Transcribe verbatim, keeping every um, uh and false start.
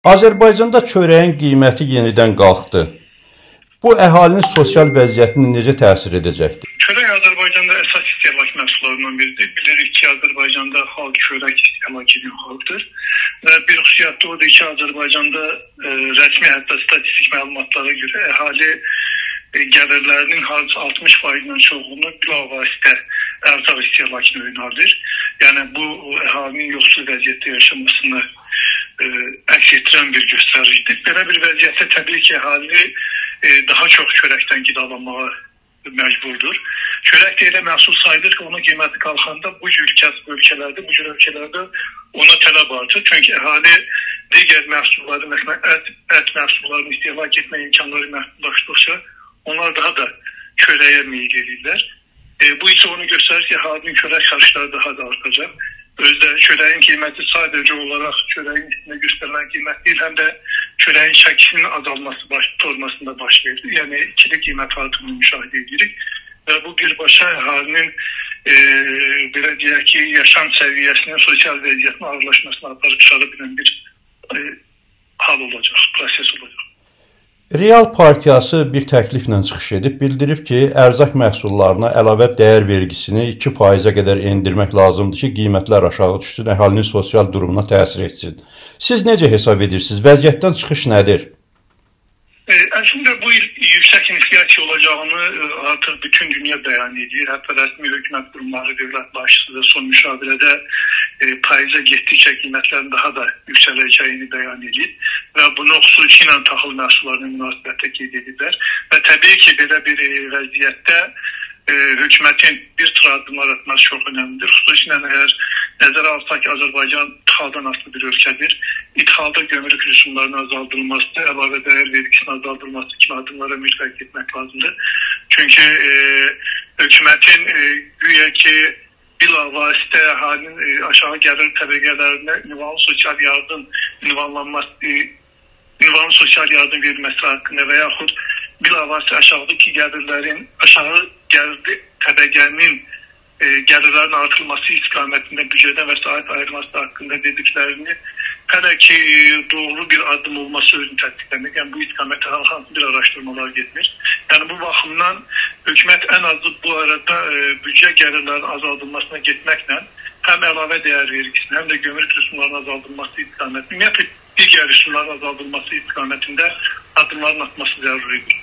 Azərbaycanda çörəyin qiyməti yenidən qalxdı. Bu əhalinin sosial vəziyyətinə necə təsir edəcəkdir? Çörək Azərbaycanda əsas istehlak məhsullarından biridir. Bilirik ki, Azərbaycanda xalq çörək istehlak edən xalqdır. Və bir xüsusiyyət odur ki, Azərbaycanda e, rəsmi hətta statistik məlumatlara görə əhali e, gəlirlərinin altmış faizdən çoxunu bilavasitə ərzaq istehlakına yönəldir. Yəni bu əhalinin yoxsul vəziyyətdə yaşamasını e, əks etdirən bir göstəricidir. Belə bir vəziyyətdə təbii ki, əhali e, daha çox çörəkdən qidalanmağa məcburdur. Çörək də elə məhsul sayılır ki, onun qiyməti qalxanda bu cür kəsb ölkələrdə, bu cür ölkələrdə ona tələb artır. Çünki əhali digər məhsulları, məsələn, ət, ət məhsullarını istehlak etmə imkanları məhdudlaşdıqca onlar daha da çörəyə meyil edirlər. E, bu isə onu göstərir ki, əhalinin çörək xərcləri daha da artacaq. Özdə çörəyin qiyməti sadəcə olaraq çörəyin üstünə göstərilən qiymət deyil, həm də çörəyin çəkisinin azalması baş, olmasında baş verir. Yəni ikili qiymət artımını müşahidə edirik və bu birbaşa əhalinin e, belə deyək ki, yaşam səviyyəsinin, sosial vəziyyətin ağırlaşmasına aparıb çıxara bilən bir e, hal olacaq, proses olacaq. Real partiyası bir təkliflə çıxış edib, bildirib ki, ərzaq məhsullarına əlavə dəyər vergisini iki faizə qədər endirmək lazımdır ki, qiymətlər aşağı düşsün, əhalinin sosial durumuna təsir etsin. Siz necə hesab edirsiniz? Vəziyyətdən çıxış nədir? E, əslində bu il yüksək inflyasiya olacağını artıq bütün dünya bəyan edir. Hətta rəsmi hökumət qurumları, dövlət başçısı da son müşavirədə e, faizə getdikcə qiymətlərin daha da yüksələcəyini bəyan edir və bunu xüsusilə taxıl məhsullarına münasibətdə qeyd edirlər. Və təbii ki, belə bir e, vəziyyətdə e, hökumətin bir sıra addımlar atması çox önəmlidir. Xüsusilə əgər nəzərə alsaq ki, Azərbaycan ixaldan asılı bir ölkədir. İthalda gömrük rüsumlarının azaldılması, əlavə dəyər vergisinin azaldılması kimi addımlara mütləq getmək lazımdır. Çünki e, hökumətin e, güya ki, bilavasitə əhalinin e, aşağı gəlir təbəqələrinə ünvanlı sosial yardım ünvanlanması, e, ünvanlı sosial yardım verilməsi haqqında və yaxud bilavasitə aşağıdakı gəlirlərin, aşağı gəlirli təbəqənin e, gəlirlərin artırılması istiqamətində büdcədən vəsait ayrılması haqqında dediklərini hələ ki doğru bir addım olması özünü təsdiqləmir. Yəni bu istiqamətdə hansı bir araşdırmalar getmir. Yəni bu baxımdan hökumət ən azı bu arada e, büdcə gəlirlərinin azaldılmasına getməklə həm əlavə dəyər vergisinin, həm də gömrük rüsumlarının azaldılması istiqamətində, ümumiyyətlə digər rüsumların azaldılması istiqamətində addımların atması zəruridir.